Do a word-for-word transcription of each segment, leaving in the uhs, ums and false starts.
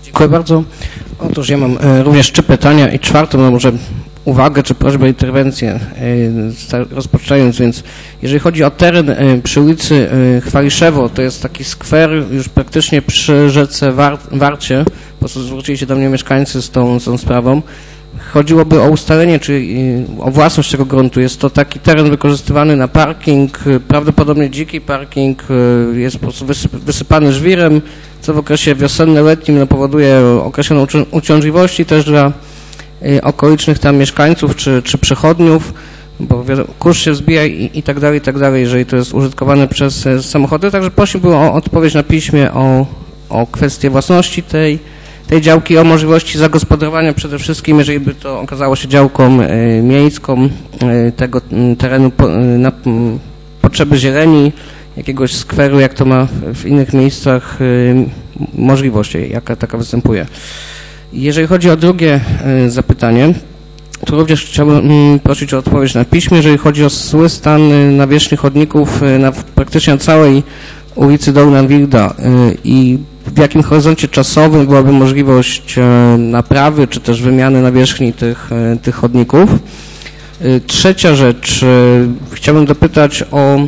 Dziękuję bardzo. Otóż ja mam również trzy pytania i czwartą, no może uwagę czy prośbę, interwencję, rozpoczynając, więc jeżeli chodzi o teren przy ulicy Chwaliszewo, to jest taki skwer już praktycznie przy rzece War Warcie, po prostu zwrócili się do mnie mieszkańcy z tą, z tą sprawą. Chodziłoby o ustalenie, czyli o własność tego gruntu. Jest to taki teren wykorzystywany na parking, prawdopodobnie dziki parking, jest po prostu wysypany żwirem, co w okresie wiosenno-letnim no, powoduje określoną uciążliwości też dla okolicznych tam mieszkańców czy, czy przechodniów, bo kurz się wzbija i, i tak dalej, i tak dalej, jeżeli to jest użytkowane przez samochody. Także prosiłbym o odpowiedź na piśmie o, o kwestię własności tej, tej działki, o możliwości zagospodarowania przede wszystkim, jeżeli by to okazało się działką y, miejską y, tego y, terenu po, y, na y, potrzeby zieleni, jakiegoś skweru, jak to ma w, w innych miejscach y, możliwość, jaka taka występuje. Jeżeli chodzi o drugie y, zapytanie, to również chciałbym y, prosić o odpowiedź na piśmie, jeżeli chodzi o zły stan y, nawierzchni chodników y, na praktycznie na całej ulicy Dolna Wilda y, i w jakim horyzoncie czasowym byłaby możliwość y, naprawy czy też wymiany nawierzchni tych, y, tych chodników. Y, trzecia rzecz, y, chciałbym dopytać o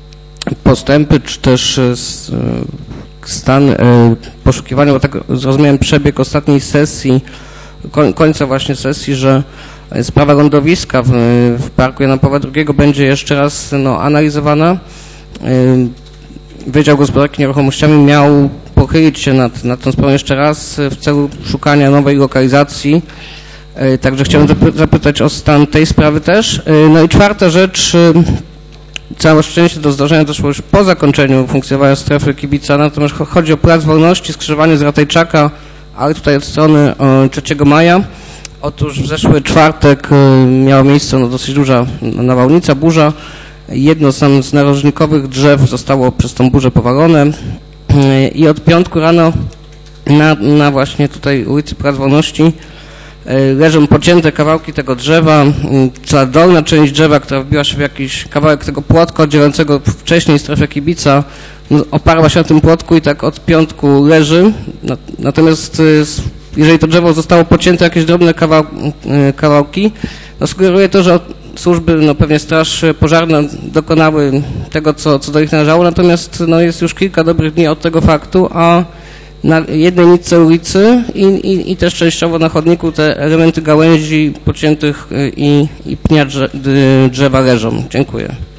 postępy czy też y, stan y, poszukiwania, bo tak zrozumiałem przebieg ostatniej sesji, koń, końca właśnie sesji, że sprawa lądowiska w, w Parku Jana Pawła drugiego będzie jeszcze raz no, analizowana. Y, Wydział Gospodarki Nieruchomościami miał pochylić się nad, nad tą sprawą jeszcze raz w celu szukania nowej lokalizacji. Y, także chciałem zapy zapytać o stan tej sprawy też. Y, no i czwarta rzecz, y, całe szczęście do zdarzenia doszło już po zakończeniu funkcjonowania strefy kibica, natomiast chodzi o Plac Wolności, skrzyżowanie z Ratajczaka, ale tutaj od strony trzeciego maja. Otóż w zeszły czwartek miała miejsce no, dosyć duża nawałnica, burza. Jedno z, z narożnikowych drzew zostało przez tą burzę powalone i od piątku rano na, na właśnie tutaj ulicy Plac Wolności leżą pocięte kawałki tego drzewa, cała dolna część drzewa, która wbiła się w jakiś kawałek tego płotka oddzielającego wcześniej strefę kibica, no, oparła się na tym płotku i tak od piątku leży. Natomiast jeżeli to drzewo zostało pocięte jakieś drobne kawał, kawałki, no sugeruje to, że służby, no pewnie straż pożarna dokonały tego, co, co do nich należało, natomiast no, jest już kilka dobrych dni od tego faktu, a na jednej nitce ulicy i, i, i też częściowo na chodniku te elementy gałęzi pociętych i, i pnia drzewa leżą. Dziękuję.